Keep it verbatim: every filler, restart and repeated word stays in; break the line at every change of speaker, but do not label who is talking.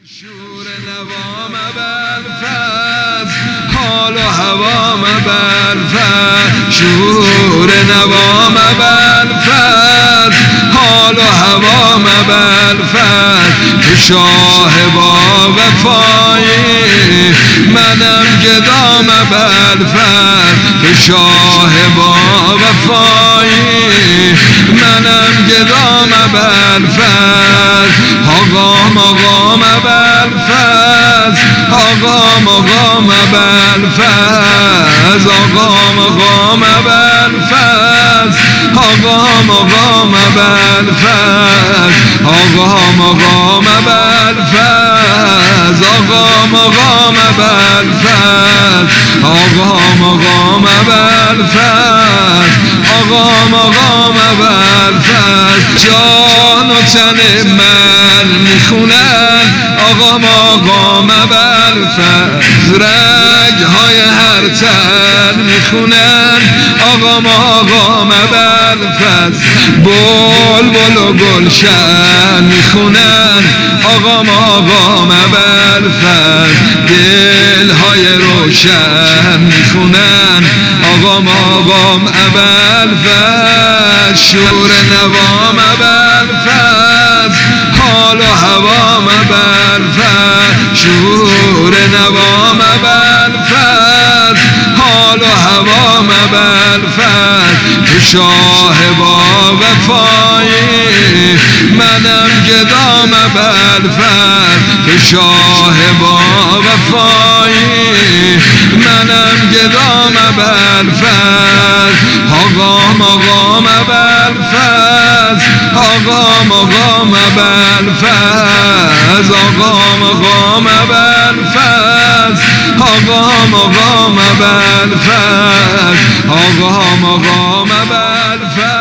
شور نوام بلفز حال و هوام بلفز شور نوام بلفز حال و هوام بلفز که شاه با وفایی منم گدام بلفز که شاه با وفایی منم گدام بلفز آقام آقام بلفز آقام آقام بلفز آقام آقام بلفز آقام آقام بلفز آقام آقام بلفز آقام آقام بلفز آقام آقام بلفز آقام آقام بلفز جان و تن من میخونن آقام آقام بلفز رگ های هر تن میخونن آقام آقام بلفز بلبل و گلشن میخونن آقام آقام بلفز دل های روشن میخونن آقام آقام بلفز شور نوام بلفز حال و هوام بلفز شور نوام بلفز حال و هوام بلفز که شاه با وفایی منم گدام بلفز که شاه با وفایی منم گدام بلفز آقام آقام بلفز آقام آقام بلفز آقام آقام بلفز آقام آقام بلفز آقام آقام بلفز